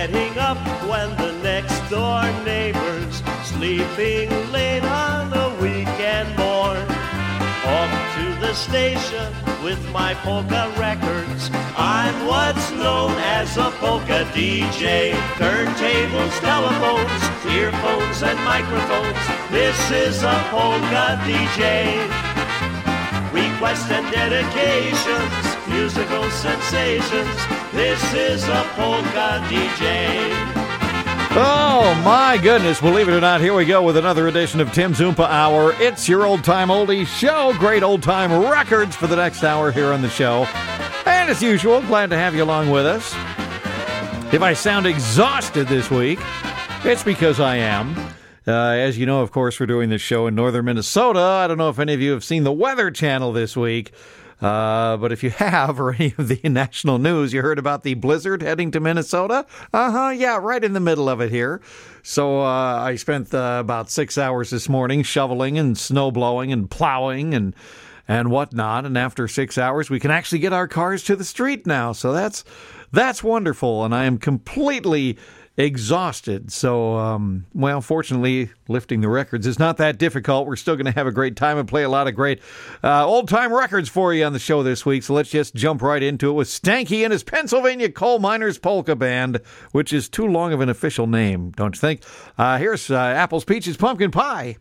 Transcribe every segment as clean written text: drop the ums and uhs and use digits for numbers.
getting up when the next door neighbor's sleeping late on a weekend morn. Off to the station with my polka records. I'm what's known as a polka DJ. Turntables, telephones, earphones and microphones. This is a polka DJ. Requests and dedications, musical sensations. This is a polka DJ. Oh, my goodness. Believe it or not, here we go with another edition of Tim's Oompa Hour. It's your old-time oldies show. Great old-time records for the next hour here on the show. And as usual, glad to have you along with us. If I sound exhausted this week, it's because I am. As you know, of course, we're doing this show in northern Minnesota. I don't know if any of you have seen the Weather Channel this week. But if you have, or any of the national news, you heard about the blizzard heading to Minnesota? Yeah, right in the middle of it here. So I spent about 6 hours this morning shoveling and snow blowing and plowing and whatnot. And after 6 hours, we can actually get our cars to the street now. So that's wonderful. And I am completely exhausted. So, fortunately, lifting the records is not that difficult. We're still going to have a great time and play a lot of great old-time records for you on the show this week. So let's just jump right into it with Stanky and his Pennsylvania Coal Miners Polka Band, which is too long of an official name, don't you think? Here's Apples, Peaches, Pumpkin Pie.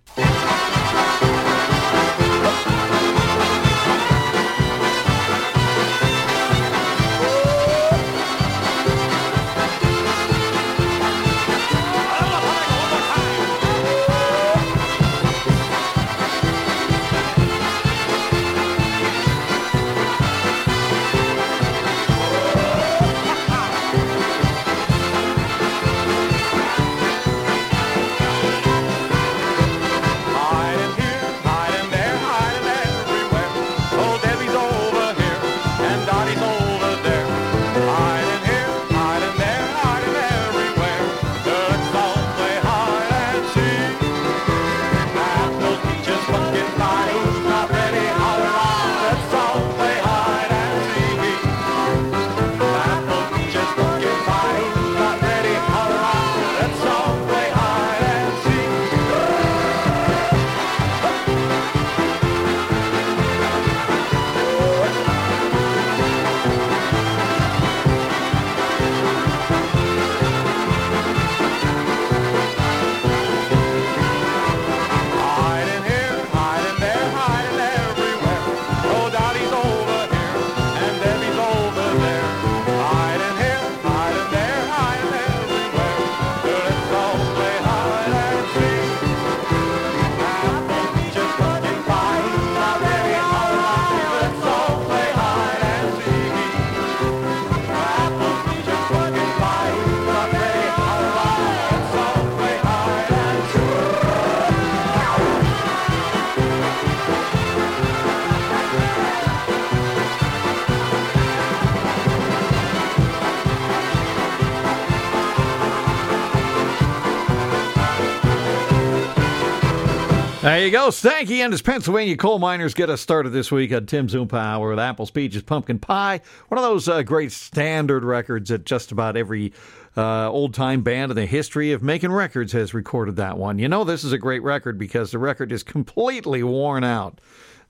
There you go. Stanky and his Pennsylvania Coal Miners get us started this week at Tim's Oompa Hour with Apples, Peaches, Pumpkin Pie. One of those great standard records that just about every old-time band in the history of making records has recorded that one. You know this is a great record because the record is completely worn out.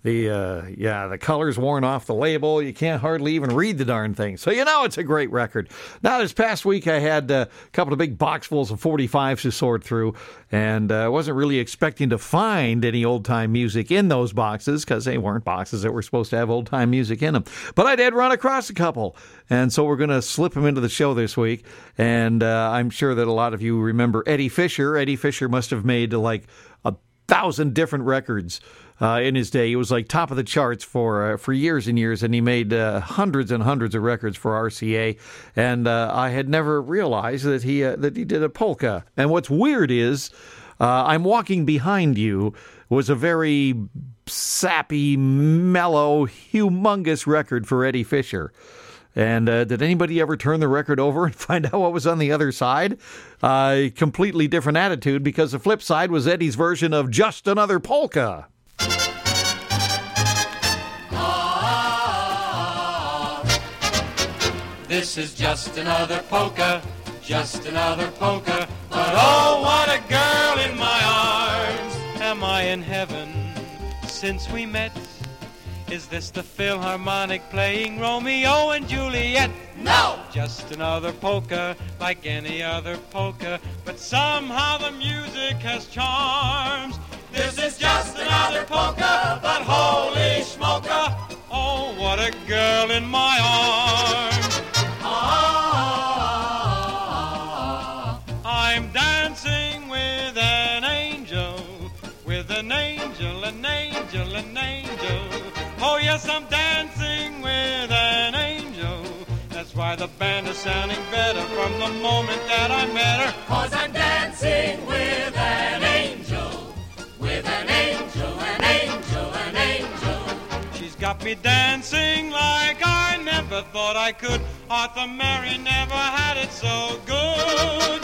The color's worn off the label. You can't hardly even read the darn thing. So you know it's a great record. Now, this past week I had a couple of big boxfuls of 45s to sort through, and I wasn't really expecting to find any old-time music in those boxes because they weren't boxes that were supposed to have old-time music in them. But I did run across a couple, and so we're going to slip them into the show this week. And I'm sure that a lot of you remember Eddie Fisher. Eddie Fisher must have made like 1,000 different records in his day. He was like top of the charts for years and years, and he made hundreds and hundreds of records for RCA. And I had never realized that he did a polka. And what's weird is I'm Walking Behind You was a very sappy, mellow, humongous record for Eddie Fisher. And did anybody ever turn the record over and find out what was on the other side? Completely different attitude, because the flip side was Eddie's version of Just Another Polka. This is just another polka, just another polka. But oh, what a girl in my arms. Am I in heaven since we met? Is this the Philharmonic playing Romeo and Juliet? No! Just another polka like any other polka, but somehow the music has charms. This is just another polka, but holy smoker, oh, what a girl in my arms. I'm dancing with an angel, an angel, an angel, an angel. Oh yes, I'm dancing with an angel. That's why the band is sounding better from the moment that I met her. 'Cause I'm dancing with an angel, with an angel, an angel, an angel. She's got me dancing like I never thought I could. Arthur Mary never had it so good.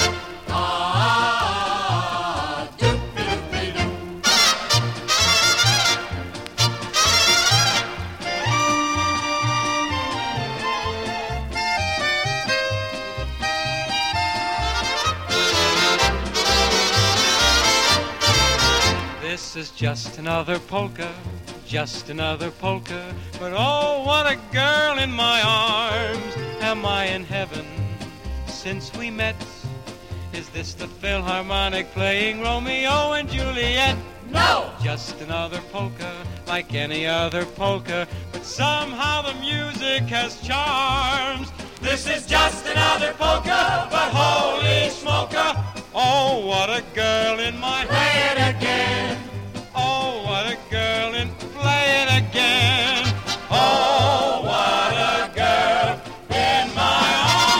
This is just another polka, just another polka. But oh, what a girl in my arms. Am I in heaven since we met? Is this the Philharmonic playing Romeo and Juliet? No! Just another polka like any other polka, but somehow the music has charms. This is just another polka, but holy smoker, oh, what a girl in my... Play it again! Oh, what a girl in... Play it again! Oh, what a girl in my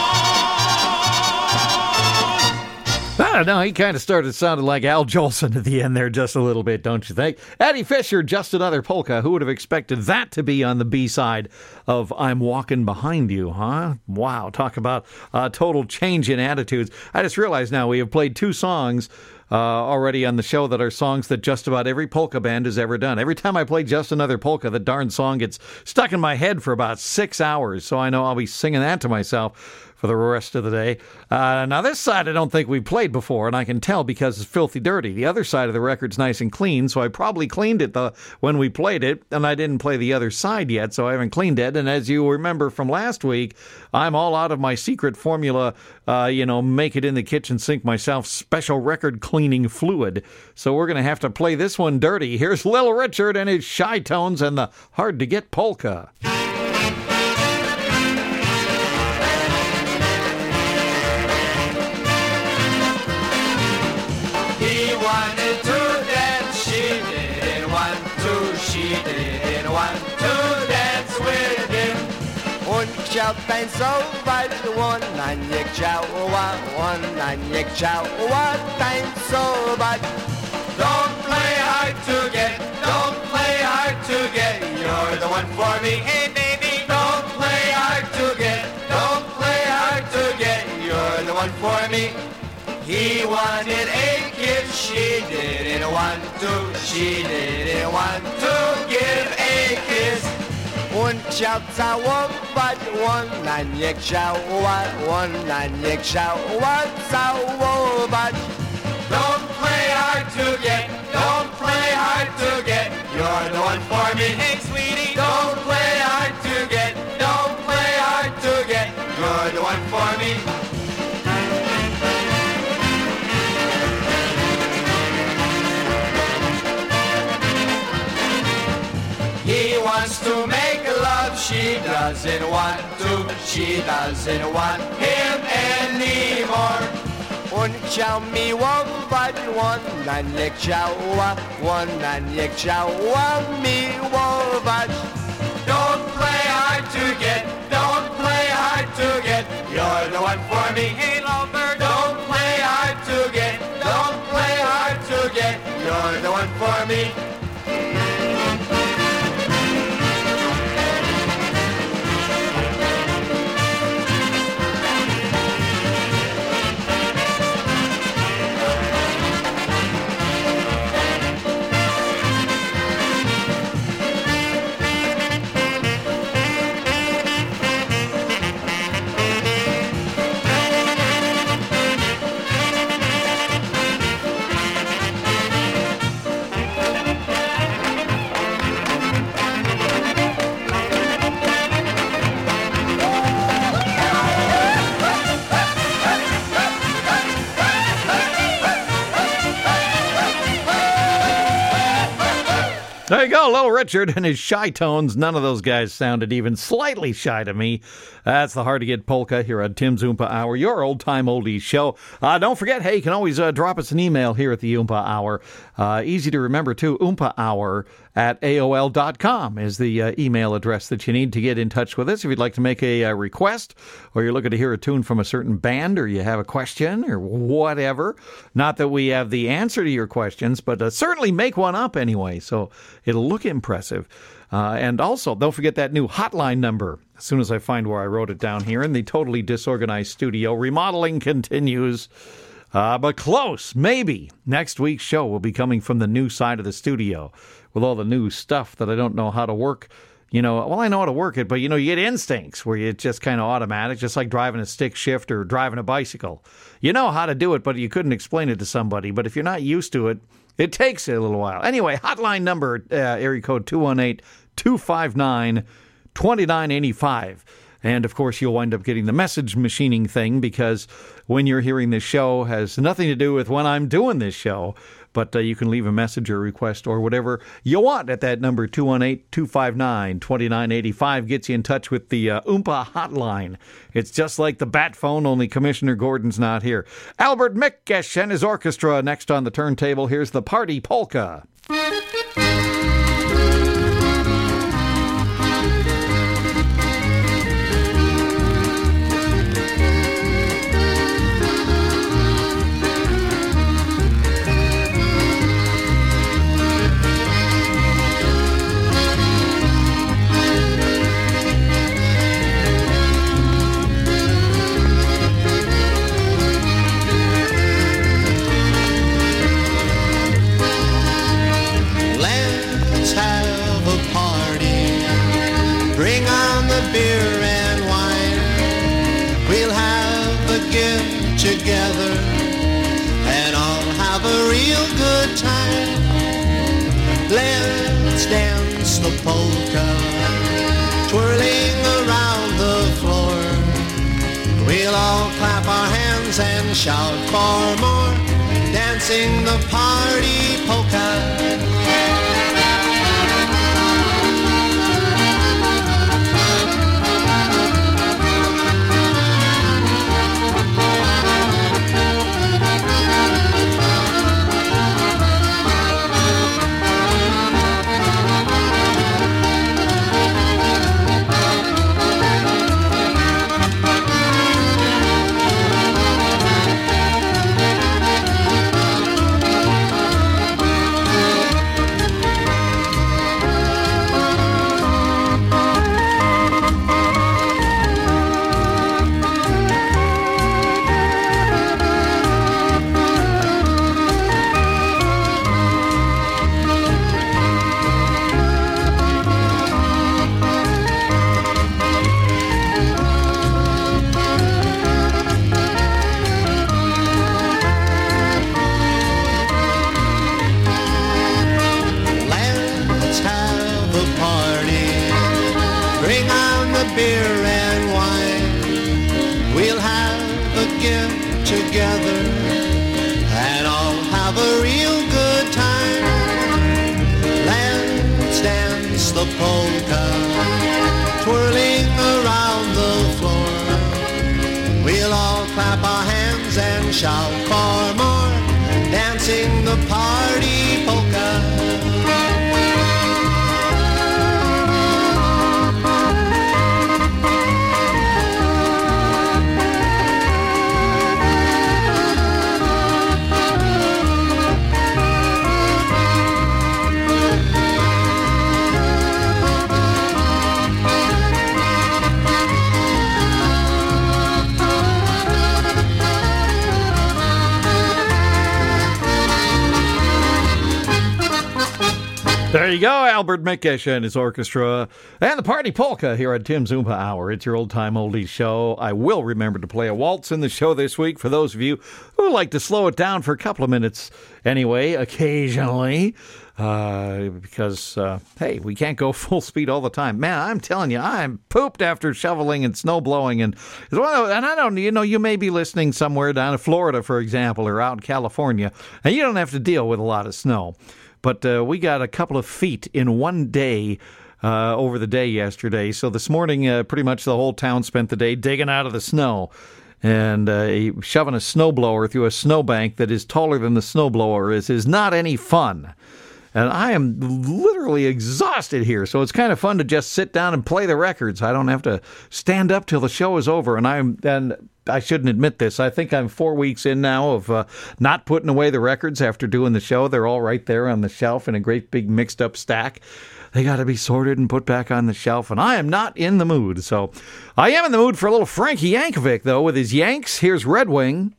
arms! I don't know, he kind of started sounding like Al Jolson at the end there just a little bit, don't you think? Eddie Fisher, just another polka. Who would have expected that to be on the B-side of I'm Walking Behind You, huh? Wow, talk about a total change in attitudes. I just realized now we have played two songs already on the show that are songs that just about every polka band has ever done. Every time I play Just Another Polka, the darn song gets stuck in my head for about 6 hours, so I know I'll be singing that to myself for the rest of the day. Now, this side I don't think we played before, and I can tell because it's filthy dirty. The other side of the record's nice and clean, so I probably cleaned it when we played it, and I didn't play the other side yet, so I haven't cleaned it. And as you remember from last week, I'm all out of my secret formula, make it in the kitchen sink myself, special record cleaning fluid. So we're going to have to play this one dirty. Here's Little Richard and his Shy Tones and the hard-to-get polka. Wanted to dance, she didn't want to, she didn't want to dance with him. On chciał tańcować, ona nie chciała, tańcować. Don't play hard to get, don't play hard to get, you're the one for me, hey baby. Don't play hard to get, don't play hard to get, you're the one for me. He wanted a kiss, she didn't want to, she didn't want to give a kiss. On chciał całować, ona nie chciała całować. Don't play hard to get, don't play hard to get, you're the one for me, hey sweetie. Don't play hard to get, don't play hard to get, you're the one for me. He wants to make love, she doesn't want to, she doesn't want him anymore. On chciał miłować, ona nie chciała miłować. Don't play hard to get, don't play hard to get, you're the one for me, hey lover. Don't play hard to get, don't play hard to get, you're the one for me. There you go, Little Richard and his shy tones. None of those guys sounded even slightly shy to me. That's the Hard to Get polka here on Tim's Oompa Hour, your old-time oldies show. Don't forget, hey, you can always drop us an email here at the Oompa Hour. Easy to remember, too, oompahour@aol.com is the email address that you need to get in touch with us. If you'd like to make a request, or you're looking to hear a tune from a certain band, or you have a question, or whatever. Not that we have the answer to your questions, but certainly make one up anyway, so it'll look impressive. And also, don't forget that new hotline number. As soon as I find where I wrote it down here in the totally disorganized studio, remodeling continues. But close, maybe. Next week's show will be coming from the new side of the studio with all the new stuff that I don't know how to work. You know, well, I know how to work it, but, you know, you get instincts where it's just kind of automatic, just like driving a stick shift or driving a bicycle. You know how to do it, but you couldn't explain it to somebody. But if you're not used to it, it takes a little while. Anyway, hotline number, area code 218-259-2985. And, of course, you'll wind up getting the message machining thing because when you're hearing this show has nothing to do with when I'm doing this show. But you can leave a message or request or whatever you want at that number, 218-259-2985. Gets you in touch with the Oompa hotline. It's just like the bat phone, only Commissioner Gordon's not here. Albert Mikesh and his orchestra next on the turntable. Here's the Party Polka. Beer and wine, we'll have a get together and all have a real good time. Let's dance the polka, twirling around the floor. We'll all clap our hands and shout for more, dancing the party polka. Shout for more, dancing the party polka. There you go, Albert Mikesh and his orchestra. And the Party Polka here at Tim's Oompa Hour. It's your old-time oldies show. I will remember to play a waltz in the show this week for those of you who like to slow it down for a couple of minutes anyway, occasionally. because, hey, we can't go full speed all the time. Man, I'm telling you, I'm pooped after shoveling and snow blowing. And I don't, you may be listening somewhere down in Florida, for example, or out in California, and you don't have to deal with a lot of snow. But we got a couple of feet in one day over the day yesterday. So this morning, pretty much the whole town spent the day digging out of the snow and shoving a snowblower through a snowbank that is taller than the snowblower is not any fun. And I am literally exhausted here, so it's kind of fun to just sit down and play the records. I don't have to stand up till the show is over. And I shouldn't admit this. I think I'm 4 weeks in now of not putting away the records after doing the show. They're all right there on the shelf in a great big mixed up stack. They got to be sorted and put back on the shelf, and I am not in the mood. So I am in the mood for a little Frankie Yankovic, though, with his Yanks. Here's Red Wing.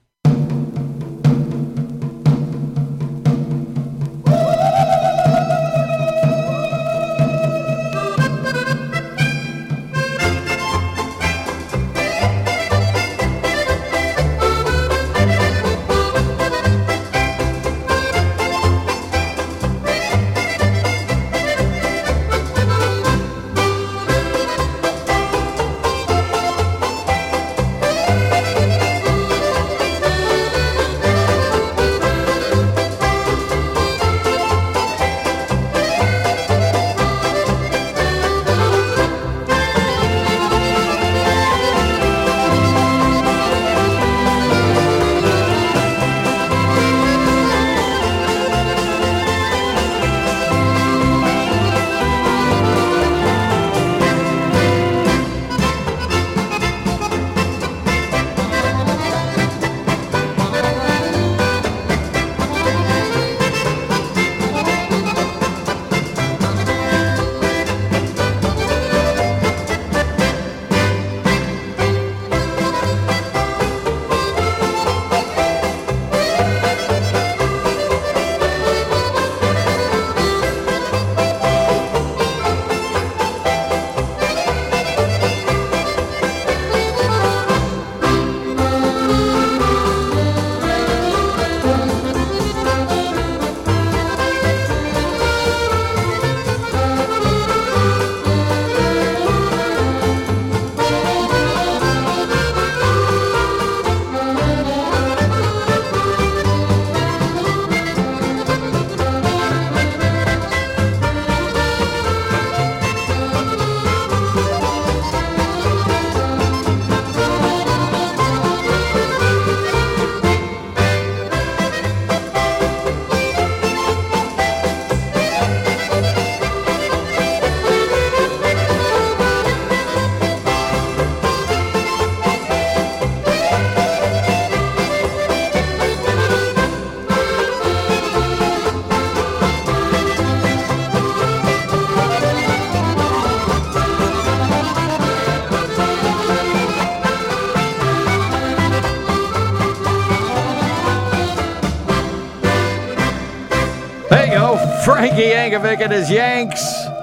Frankie Yankovic and his Yanks.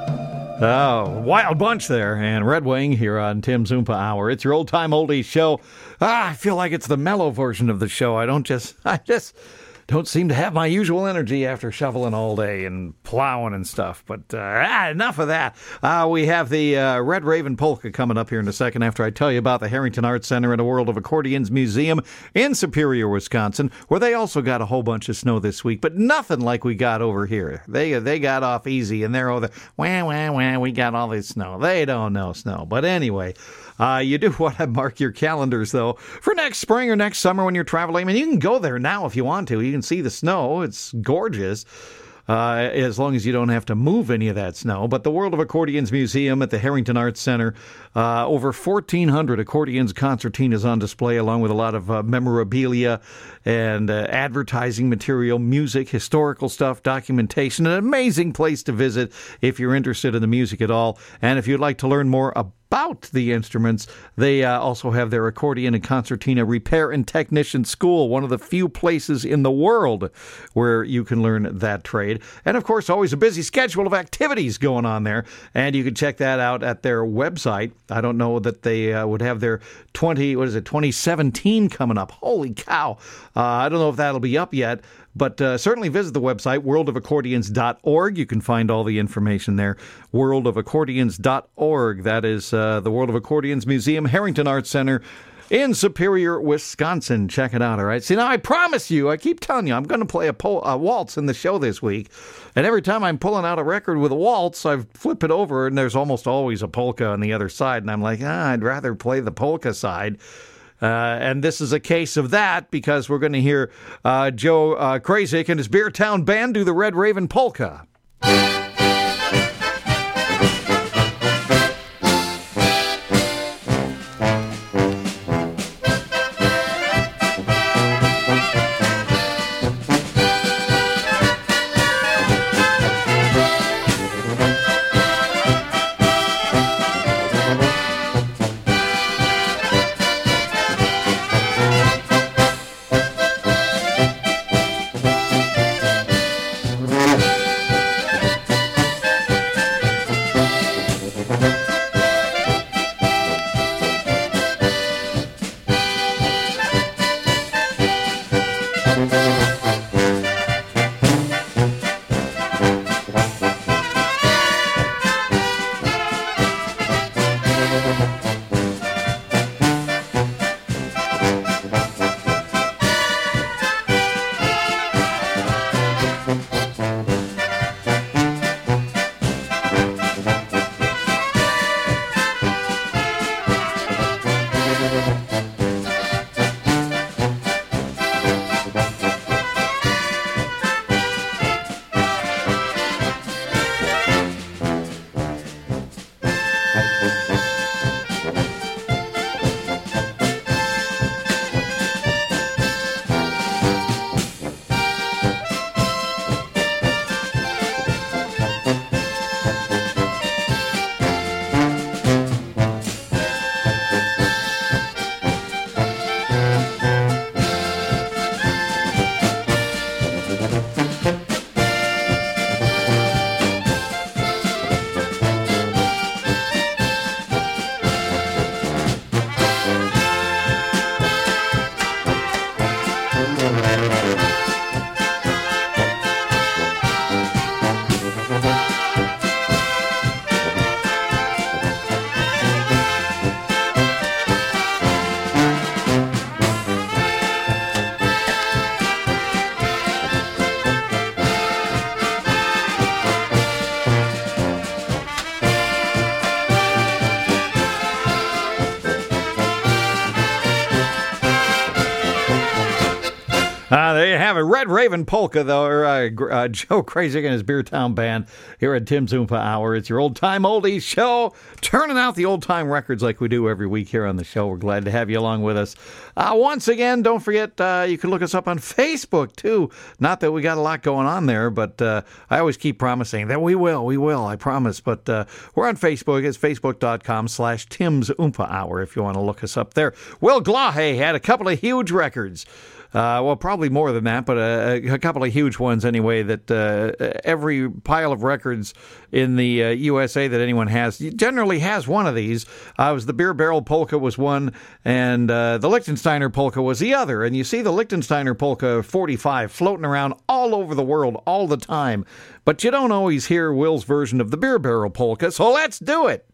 Oh, wild bunch there. And Red Wing here on Tim's Oompa Hour. It's your old-time oldies show. I feel like it's the mellow version of the show. I just don't seem to have my usual energy after shoveling all day and plowing and stuff. But enough of that. We have the Red Raven Polka coming up here in a second after I tell you about the Harrington Arts Center and a World of Accordions Museum in Superior, Wisconsin, where they also got a whole bunch of snow this week, but nothing like we got over here. They got off easy, and they're over there, wah, we got all this snow. They don't know snow. But anyway, you do want to mark your calendars, though, for next spring or next summer when you're traveling. I mean, you can go there now if you want to. You can see the snow. It's gorgeous. As long as you don't have to move any of that snow. But the World of Accordions Museum at the Harrington Arts Center, over 1,400 accordions, concertinas on display, along with a lot of memorabilia and advertising material, music, historical stuff, documentation. An amazing place to visit if you're interested in the music at all. And if you'd like to learn more about the instruments, they also have their accordion and concertina repair and technician school, one of the few places in the world where you can learn that trade. And of course, always a busy schedule of activities going on there, and you can check that out at their website. I don't know that they would have their 2017 coming up. Holy cow. I don't know if that'll be up yet, But certainly visit the website, worldofaccordions.org. You can find all the information there, worldofaccordions.org. That is the World of Accordions Museum, Harrington Arts Center in Superior, Wisconsin. Check it out, all right? See, now I promise you, I keep telling you, I'm going to play a waltz in the show this week. And every time I'm pulling out a record with a waltz, I flip it over, and there's almost always a polka on the other side. And I'm like, I'd rather play the polka side. And this is a case of that, because we're going to hear Joe Krasik and his Beertown Band do the Red Raven Polka. There you have it. Red Raven Polka, though, or Joe Krasik and his Beertown Band here at Tim's Oompa Hour. It's your old-time oldies show, turning out the old-time records like we do every week here on the show. We're glad to have you along with us. Once again, don't forget, you can look us up on Facebook, too. Not that we got a lot going on there, but I always keep promising that we will, I promise. But we're on Facebook. It's facebook.com/Tim's Oompa Hour if you want to look us up there. Will Glahe had a couple of huge records. Well, probably more than that, but a couple of huge ones anyway, that every pile of records in the USA that anyone has generally has one of these. The Beer Barrel Polka was one, and the Lichtensteiner Polka was the other. And you see the Lichtensteiner Polka 45 floating around all over the world all the time. But you don't always hear Will's version of the Beer Barrel Polka, so let's do it.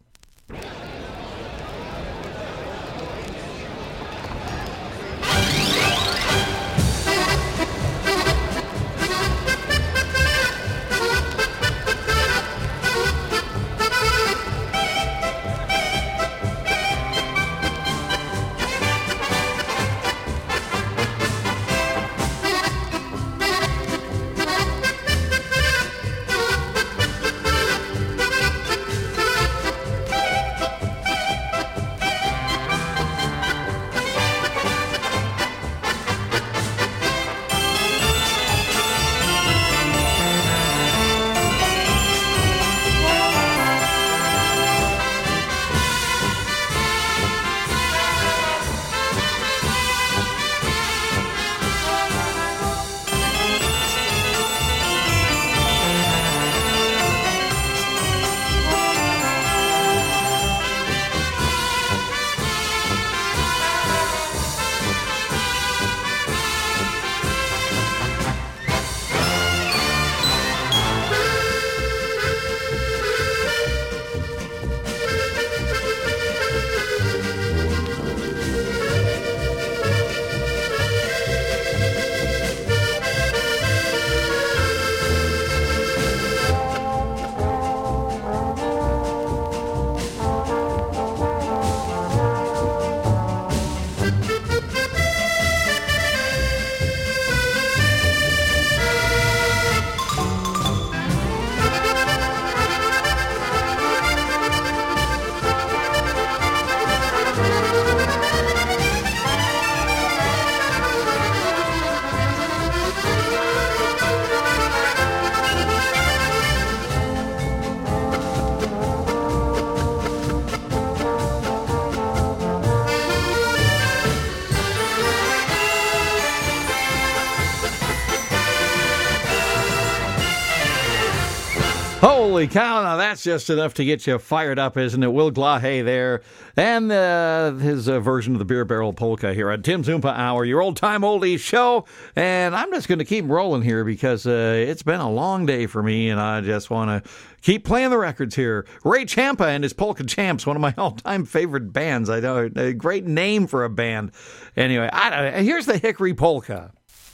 Holy cow, now that's just enough to get you fired up, isn't it? Will Glahe there, and his version of the Beer Barrel Polka here at Tim's Oompa Hour, your old-time oldies show. And I'm just going to keep rolling here because it's been a long day for me, and I just want to keep playing the records here. Ray Champa and his Polka Champs, one of my all-time favorite bands. I know, a great name for a band. Anyway, here's the Hickory Polka.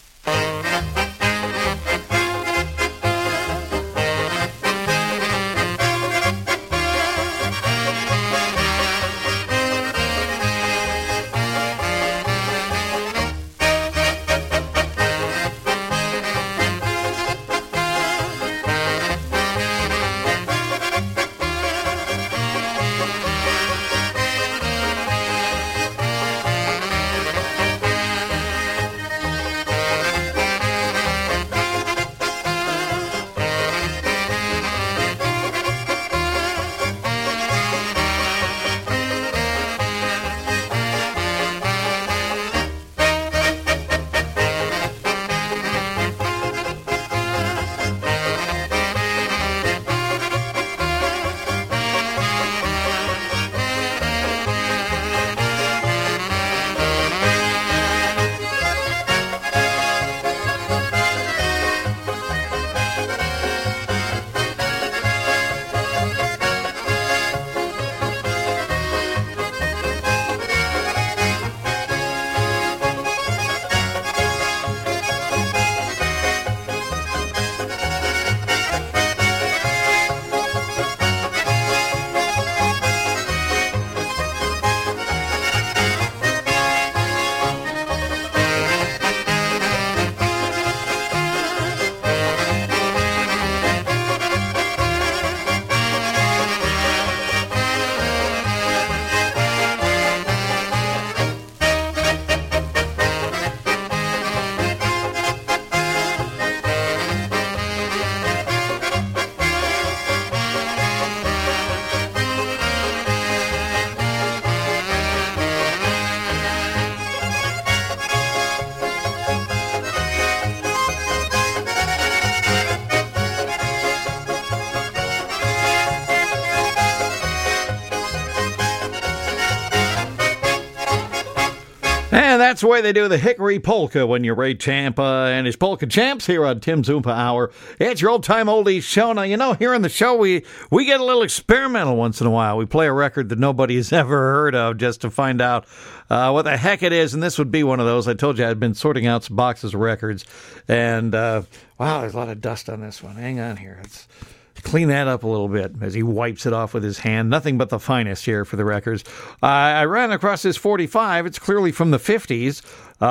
And that's the way they do the Hickory Polka when you're Ray Champa and his Polka Champs here on Tim's Oompa Hour. It's your old-time oldies show. Now, you know, here on the show, we get a little experimental once in a while. We play a record that nobody has ever heard of just to find out what the heck it is, and this would be one of those. I told you I'd been sorting out some boxes of records, and wow, there's a lot of dust on this one. Hang on here. Let's clean that up a little bit as he wipes it off with his hand. Nothing but the finest here for the records. I ran across this 45. It's clearly from the 50s.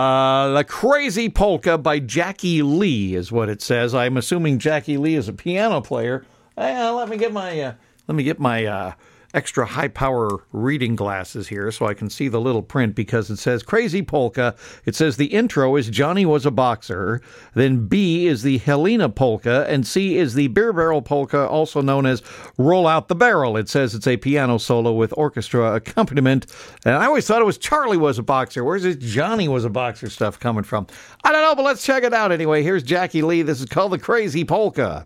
The Crazy Polka by Jackie Lee is what it says. I'm assuming Jackie Lee is a piano player. Let me get my extra high power reading glasses here so I can see the little print, because it says Crazy Polka. It says the intro is Johnny Was a Boxer, then B is the Helena Polka, and C is the Beer Barrel Polka, also known as Roll Out the Barrel. It says it's a piano solo with orchestra accompaniment, and I always thought it was Charlie Was a Boxer. Where's this Johnny Was a Boxer stuff coming from? I don't know, but let's check it out anyway. Here's Jackie Lee. This is called the Crazy Polka.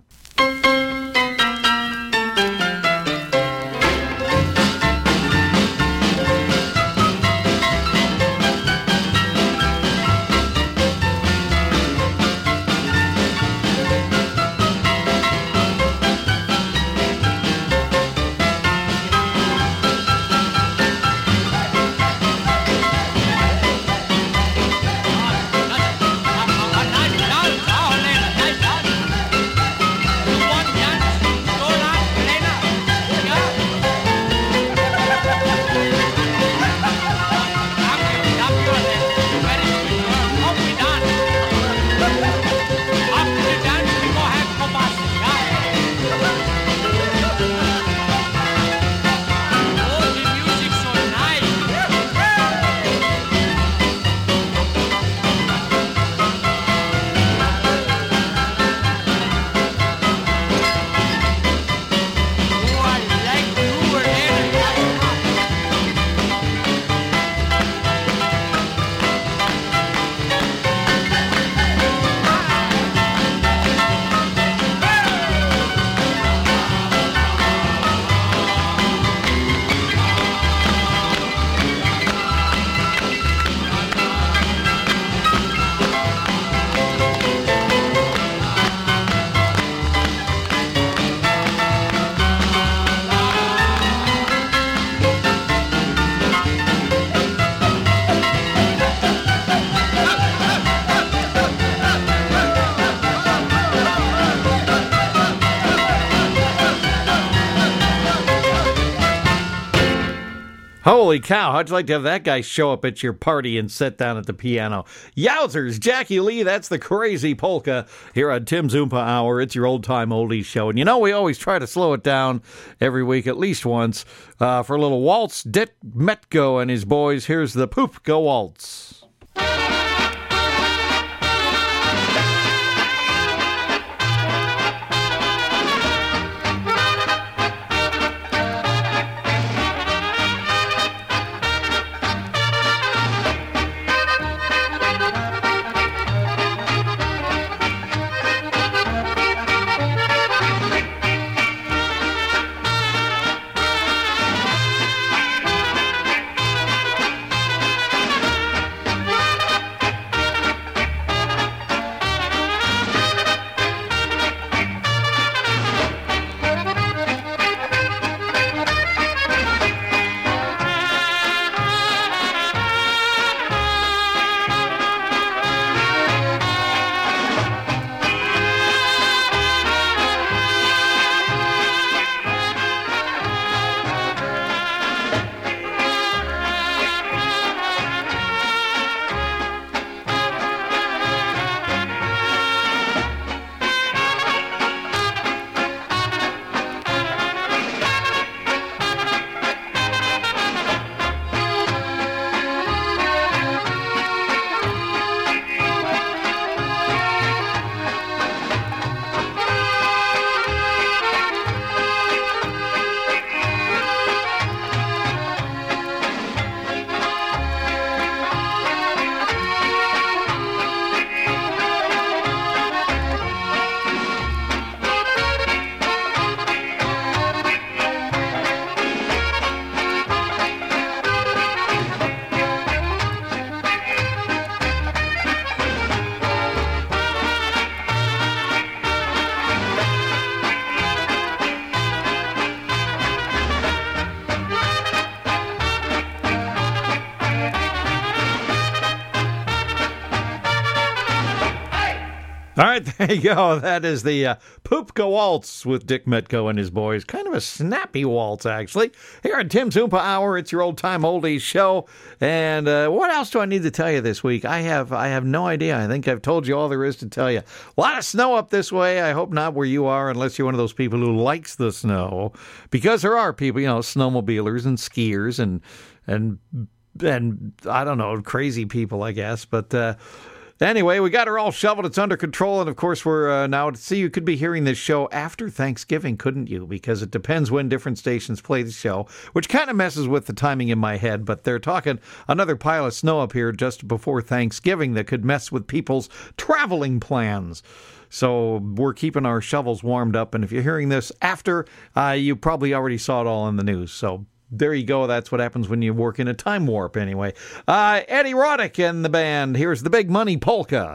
One Holy cow, how'd you like to have that guy show up at your party and sit down at the piano? Yowzers, Jackie Lee, that's the crazy polka here on Tim's Oompa Hour. It's your old-time oldies show. And you know, we always try to slow it down every week, at least once, for a little waltz. Dick Metko and his boys. Here's the Poopka Waltz. All right, there you go. That is the Poopka Waltz with Dick Metko and his boys. Kind of a snappy waltz, actually. Here on Tim's Oompa Hour, it's your old-time oldies show. And what else do I need to tell you this week? I have no idea. I think I've told you all there is to tell you. A lot of snow up this way. I hope not where you are, unless you're one of those people who likes the snow. Because there are people, snowmobilers and skiers and I don't know, crazy people, I guess. But anyway, we got her all shoveled. It's under control. And, of course, we're now, see, you could be hearing this show after Thanksgiving, couldn't you? Because it depends when different stations play the show, which kind of messes with the timing in my head. But they're talking another pile of snow up here just before Thanksgiving that could mess with people's traveling plans. So we're keeping our shovels warmed up. And if you're hearing this after, you probably already saw it all in the news. So there you go. That's what happens when you work in a time warp anyway. Eddie Roddick and the band. Here's the Big Money Polka.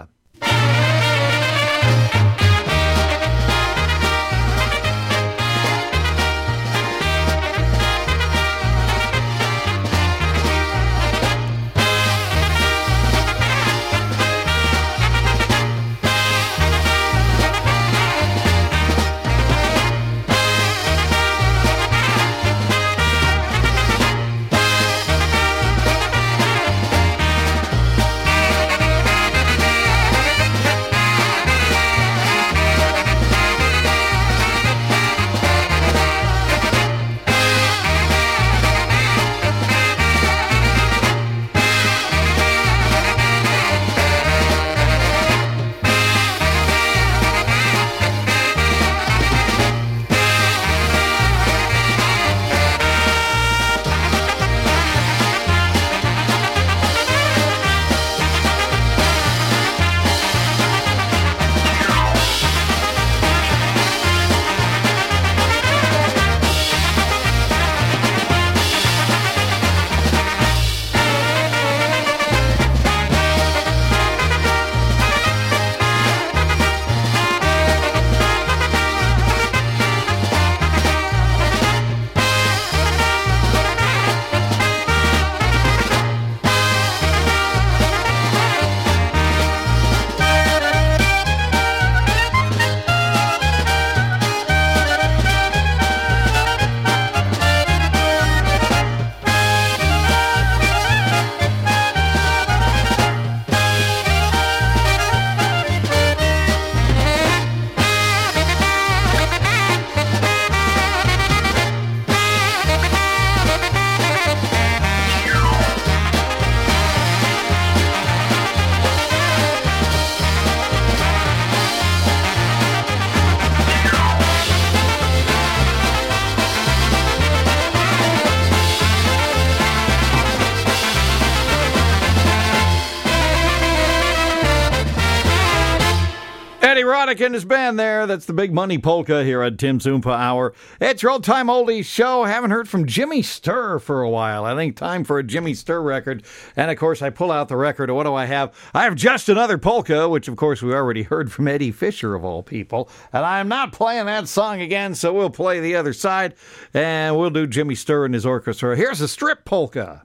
Eddie Roddick and his band there. That's the Big Money Polka here at Tim's Oompa Hour. It's your old-time oldies show. Haven't heard from Jimmy Sturr for a while. I think time for a Jimmy Sturr record. And, of course, I pull out the record. What do I have? I have Just Another Polka, which, of course, we already heard from Eddie Fisher, of all people. And I'm not playing that song again, so we'll play the other side. And we'll do Jimmy Sturr and his orchestra. Here's a strip polka.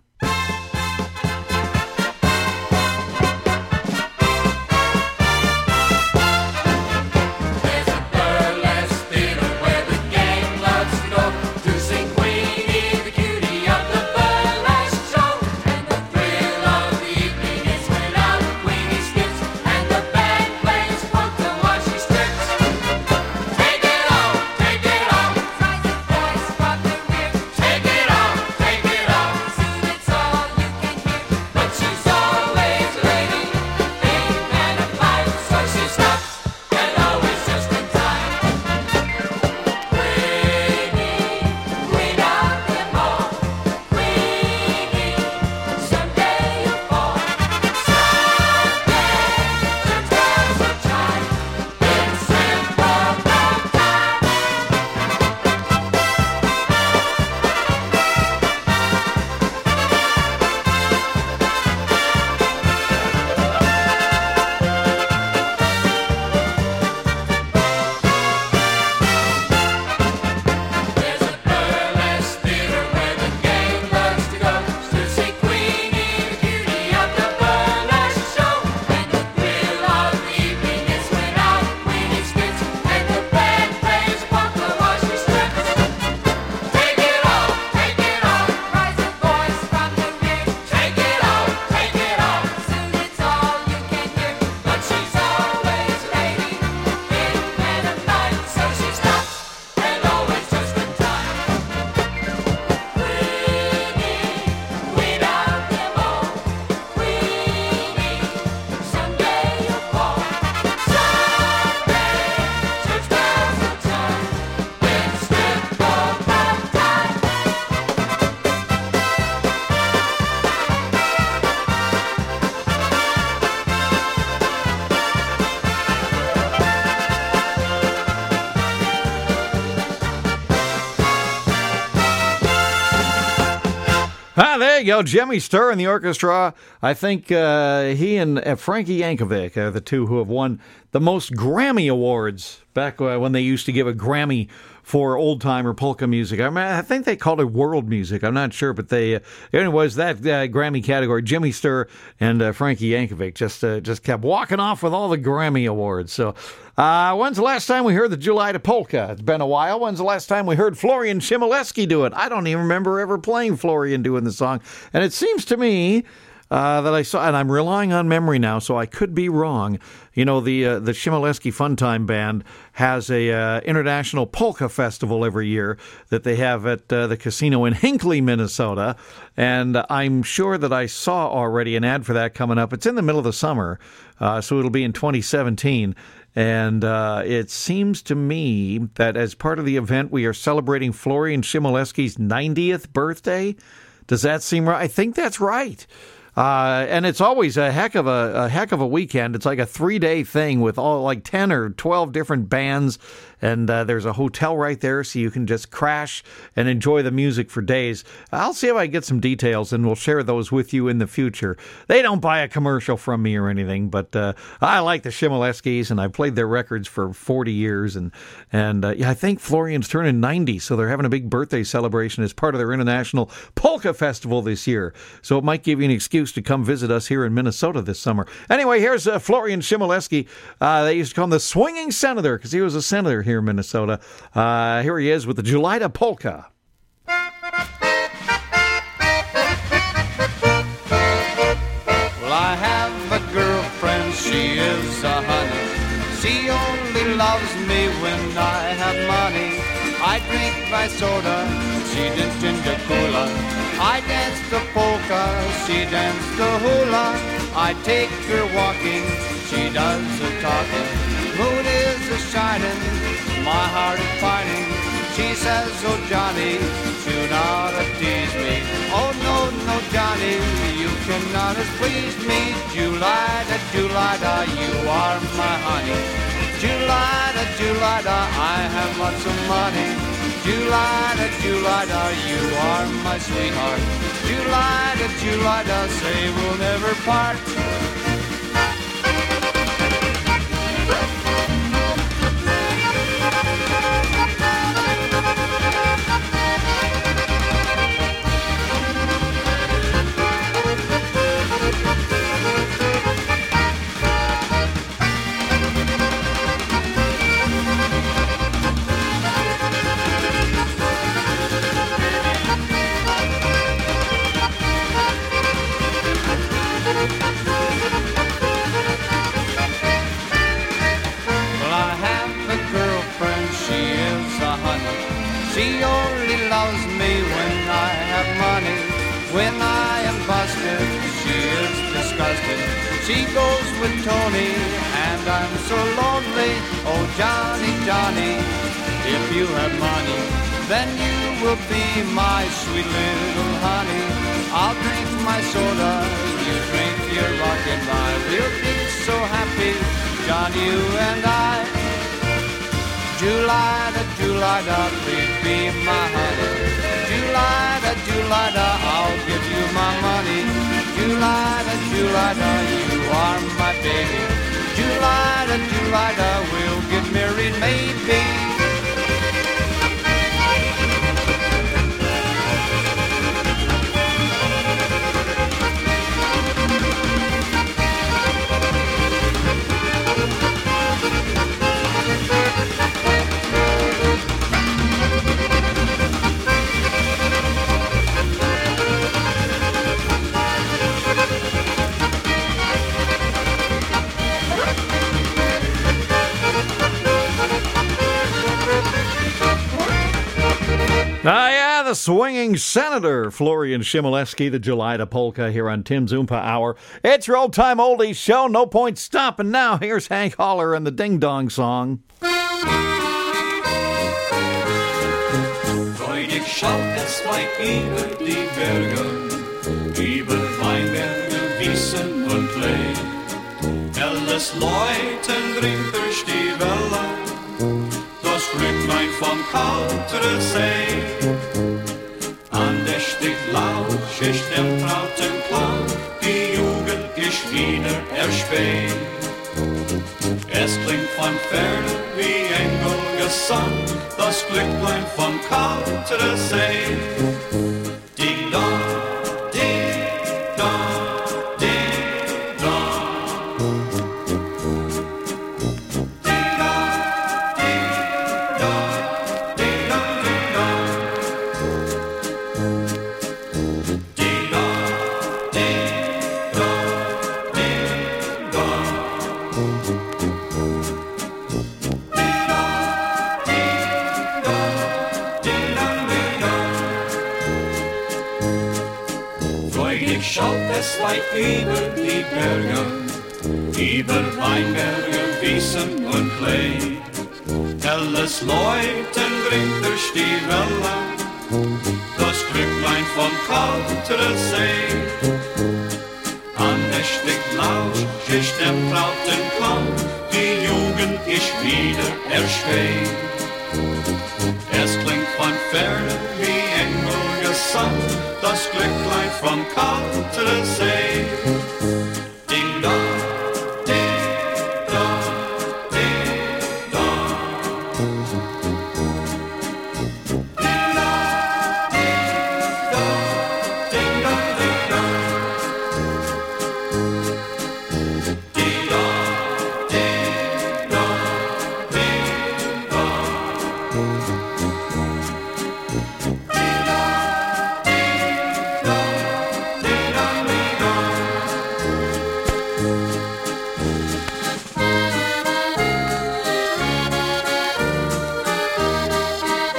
There you go, Jimmy Sturr and the orchestra. I think he and Frankie Yankovic are the two who have won the most Grammy Awards back when they used to give a Grammy for old-timer polka music. I mean, I think they called it world music. I'm not sure, but they anyways, that Grammy category, Jimmy Sturr and Frankie Yankovic just kept walking off with all the Grammy Awards. So when's the last time we heard the July Polka? It's been a while. When's the last time we heard Florian Chmielewski do it? I don't even remember ever playing Florian doing the song. And it seems to me that I saw, and I'm relying on memory now, so I could be wrong. You know, the Chmielewski Funtime Band has a international polka festival every year that they have at the casino in Hinckley, Minnesota, and I'm sure that I saw already an ad for that coming up. It's in the middle of the summer, so it'll be in 2017. And it seems to me that as part of the event, we are celebrating Florian Chmielewski's 90th birthday. Does that seem right? I think that's right. And it's always a heck of a weekend. It's like a 3-day thing with all like 10 or 12 different bands. And there's a hotel right there, so you can just crash and enjoy the music for days. I'll see if I get some details, and we'll share those with you in the future. They don't buy a commercial from me or anything, but I like the Chmielewskis, and I've played their records for 40 years. And yeah, I think Florian's turning 90, so they're having a big birthday celebration as part of their International Polka Festival this year. So it might give you an excuse to come visit us here in Minnesota this summer. Anyway, here's Florian Chmielewski. They used to call him the Swinging Senator because he was a senator here in Minnesota. Here he is with the Julita Polka. Well, I have a girlfriend, she is a honey. She only loves me when I have money. I drink my soda, she drinks ginger cola. I dance the polka, she dances the hula. I take her walking, she does the talking. Moon is a shining, my heart is pining. She says, oh Johnny, do not tease me. Oh no, no Johnny, you cannot please me. Julita, Julita, you are my honey. Julida, I have lots of money. Julida, you are my sweetheart. Julida, say we'll never part. She only loves me when I have money. When I am busted, she is disgusted. She goes with Tony, and I'm so lonely. Oh, Johnny, Johnny, if you have money, then you will be my sweet little honey. I'll drink my soda, you drink your rock'n'roll. We'll be so happy, John, you and I. Julida, please be my honey. Julida, I'll give you my money. Julida, you are my baby. Julida, we'll get married maybe. Yeah, the swinging senator, Florian Shimoleski, the Julida Polka here on Tim's Oompa Hour. It's your old-time oldies show, no point stopping now. Here's Hank Holler and the Ding Dong Song. Freudig schaut es weit über die Berge, über Weinberge, Wiesen und Klee. Helles Läuten dringt durch die Welle, das Glücklein vom kalteren See. Andächtig lausch ich dem trauten Klang, die Jugend ist wieder erspäht. Es klingt von ferne wie Engelgesang, das Glücklein vom kalteren See. Ding dong, ding dong, ding dong. Ding dong, ding dong, ding dong, ding dong. Ding dong, ding dong, ding dong. Freudig schaut es weit über die Berge, über Weinberge, Wiesen und Klee. Helles Läuten dringt durch die Welle, das Glücklein vom kalteren See. Andächtig lausch ich dem trauten Klang, die Jugend ist wieder erspäht. Es klingt von ferne wie Engelgesang, das Glücklein vom kalteren See. Ding dong, ding dong, ding dong. Ding dong, ding dong, ding dong, ding dong. Ding dong, ding dong, ding dong.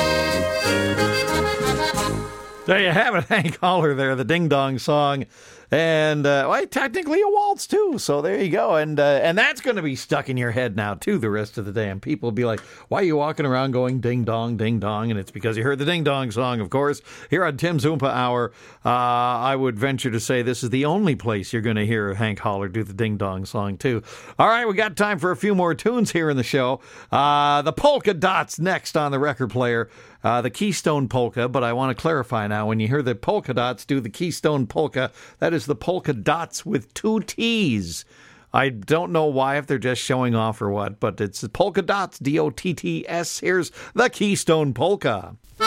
There you have it, Hank Holler there, the Ding Dong Song. And well, technically a waltz too. So there you go. And that's going to be stuck in your head now too the rest of the day. And people will be like, why are you walking around going ding dong, ding dong? And it's because you heard the ding dong song, of course. Here on Tim's Oompa Hour, I would venture to say this is the only place you're going to hear Hank Holler do the ding dong song too. All right, we got time for a few more tunes here in the show. The Polka Dots next on the record player. The Keystone Polka, but I want to clarify now, when you hear the Polka Dots do the Keystone Polka, that is the Polka Dots with 2 T's. I don't know why, if they're just showing off or what, but it's the Polka Dots, D-O-T-T-S. Here's the Keystone Polka.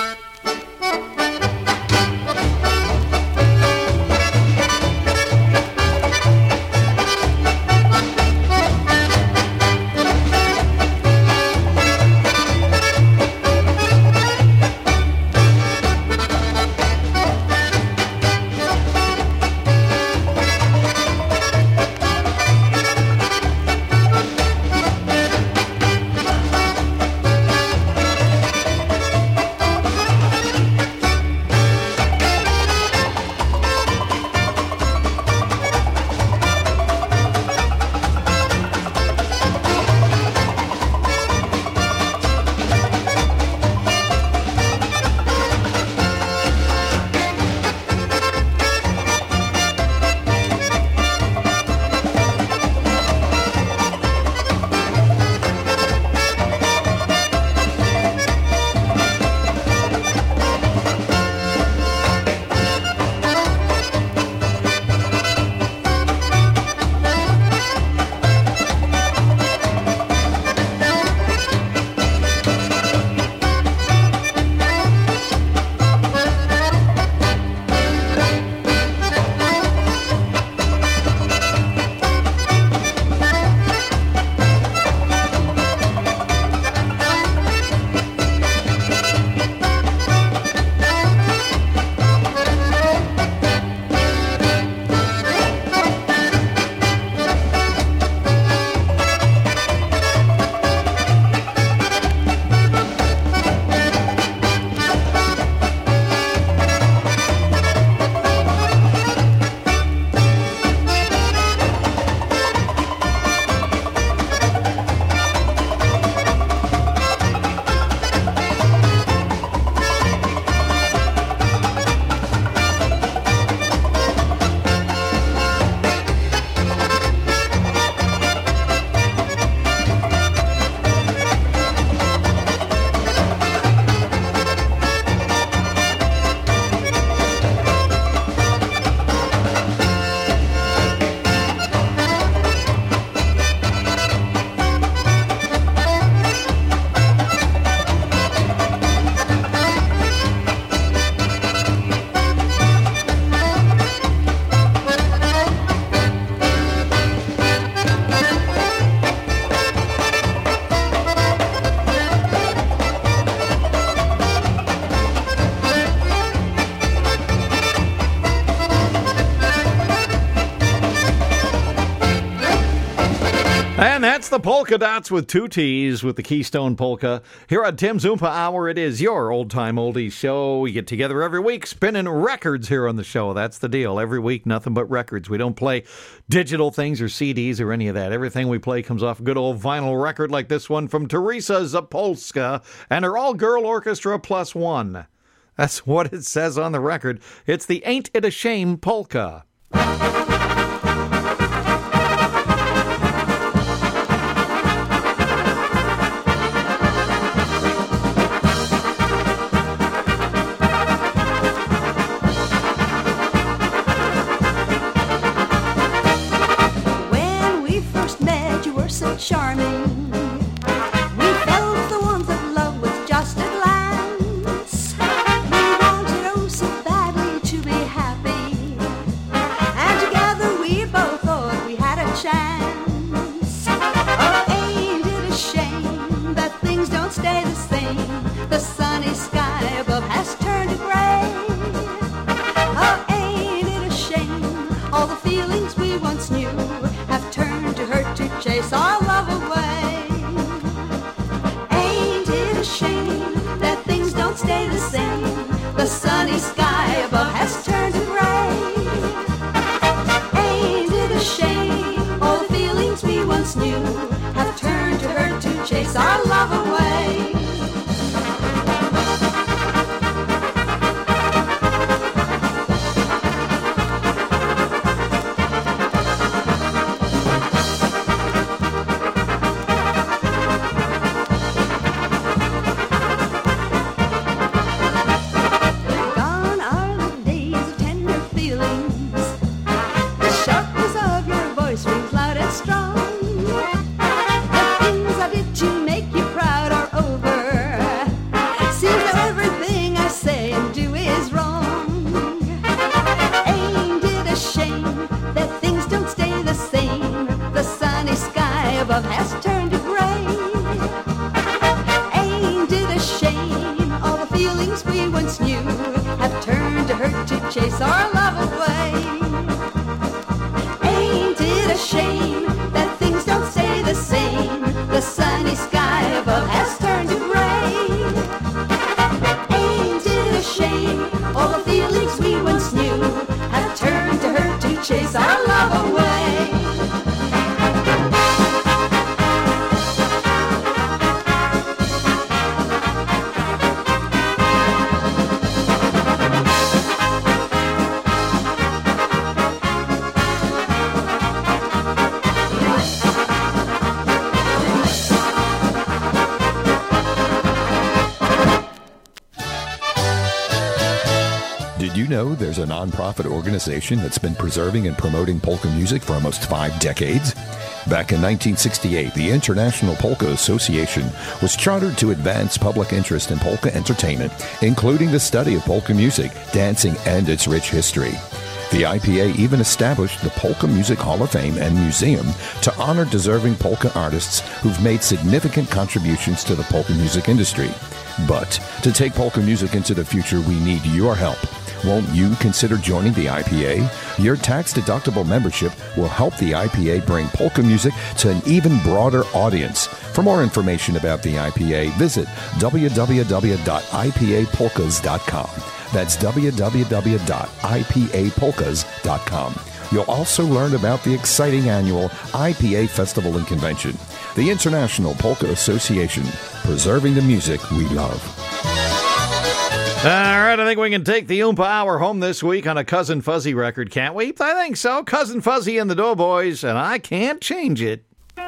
And that's the Polka Dots with 2 T's with the Keystone Polka. Here on Tim's Oompa Hour, it is your old-time oldies show. We get together every week spinning records here on the show. That's the deal. Every week, nothing but records. We don't play digital things or CDs or any of that. Everything we play comes off a good old vinyl record like this one from Teresa Zapolska and her all-girl orchestra plus one. That's what it says on the record. It's the Ain't It a Shame Polka. Charming. We felt the warmth of love with just a glance. We wanted oh so badly to be happy, and together we both thought we had a chance. Oh, ain't it a shame that things don't stay the same? The sunny sky above has turned to gray. Oh, ain't it a shame all the feelings we once knew have turned to hurt to chase our love away? Ain't it a shame that things don't stay the same? The sunny sky above has turned to gray. above has turned to gray. Ain't it a shame all the feelings we once knew have turned to hurt to chase our love away? Ain't it a shame that things don't stay the same? The sunny sky above has turned to gray. Ain't it a shame all the feelings we once knew have turned to hurt to chase our love away? Did you know there's a nonprofit organization that's been preserving and promoting polka music for almost 5 decades? Back in 1968, the International Polka Association was chartered to advance public interest in polka entertainment, including the study of polka music, dancing, and its rich history. The IPA even established the Polka Music Hall of Fame and Museum to honor deserving polka artists who've made significant contributions to the polka music industry. But to take polka music into the future, we need your help. Won't you consider joining the IPA? Your tax-deductible membership will help the IPA bring polka music to an even broader audience. For more information about the IPA, visit www.ipapolkas.com. That's www.ipapolkas.com. You'll also learn about the exciting annual IPA Festival and Convention. The International Polka Association, preserving the music we love. All right, I think we can take the Oompa Hour home this week on a Cousin Fuzzy record, can't we? I think so. Cousin Fuzzy and the Doughboys, and I can't change it.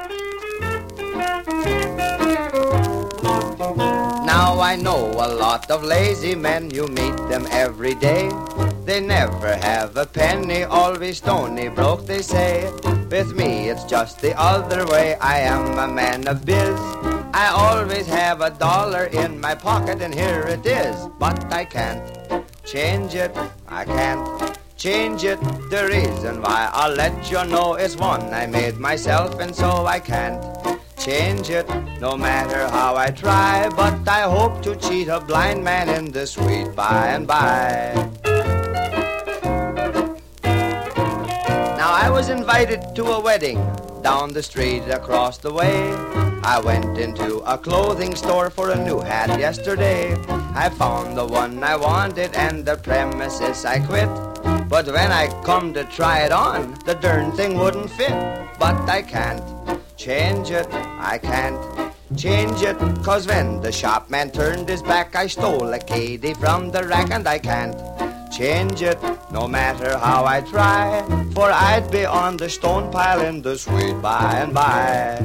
Now I know a lot of lazy men, you meet them every day. They never have a penny, always stony broke, they say. With me it's just the other way, I am a man of biz. I always have $1 in my pocket and here it is. But I can't change it, I can't change it. The reason why I'll let you know is one I made myself, and so I can't change it no matter how I try. But I hope to cheat a blind man in the sweet by and by. Now I was invited to a wedding down the street across the way. I went into a clothing store for a new hat yesterday. I found the one I wanted and the premises I quit. But when I come to try it on, the darn thing wouldn't fit. But I can't change it, I can't change it. 'Cause when the shopman turned his back, I stole a caddy from the rack, and I can't change it no matter how I try. For I'd be on the stone pile in the sweet by and by.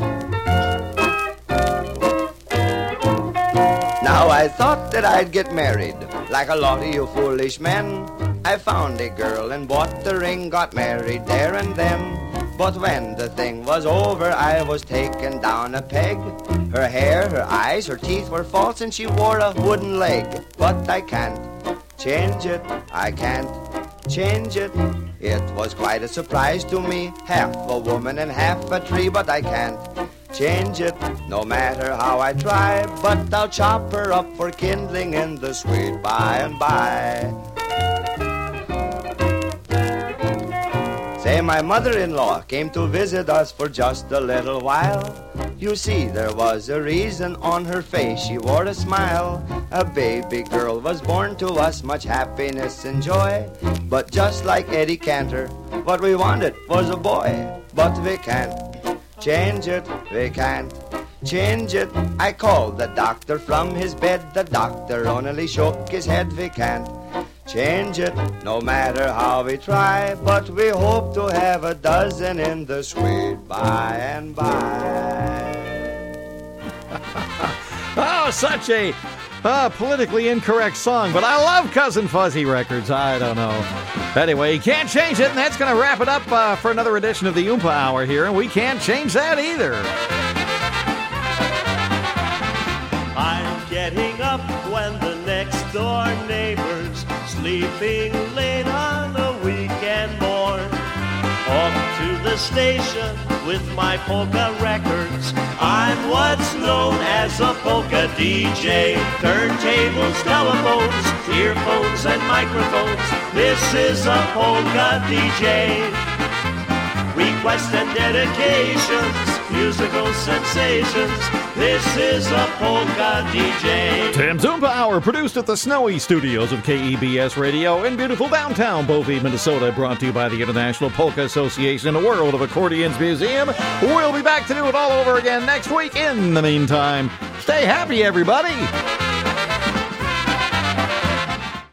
Now I thought that I'd get married, like a lot of you foolish men. I found a girl and bought the ring, got married there and then. But when the thing was over, I was taken down a peg. Her hair, her eyes, her teeth were false, and she wore a wooden leg. But I can't change it, I can't change it. It was quite a surprise to me, half a woman and half a tree. But I can't change it no matter how I try. But I'll chop her up for kindling in the sweet by and by. Say, my mother-in-law came to visit us for just a little while. You see, there was a reason on her face, she wore a smile. A baby girl was born to us, much happiness and joy. But just like Eddie Cantor, what we wanted was a boy. But we can't change it, we can't change it. I called the doctor from his bed, the doctor only shook his head. We can't change it no matter how we try. But we hope to have a dozen in the sweet by and by. Oh, such a politically incorrect song, but I love Cousin Fuzzy records. I don't know. Anyway, you can't change it, and that's going to wrap it up for another edition of the Oompa Hour here, and we can't change that either. I'm getting up when the next door neighbor's sleeping late on a weekend morn. Off to the station with my polka record, stations. I'm what's known as a polka DJ. Turntables, telephones, earphones, and microphones. This is a polka DJ. Requests and dedications, musical sensations. This is a polka DJ. Tim Zumba Hour, produced at the snowy studios of KEBS Radio in beautiful downtown Bovey, Minnesota, brought to you by the International Polka Association and the World of Accordions Museum. We'll be back to do it all over again next week. In the meantime, stay happy, everybody.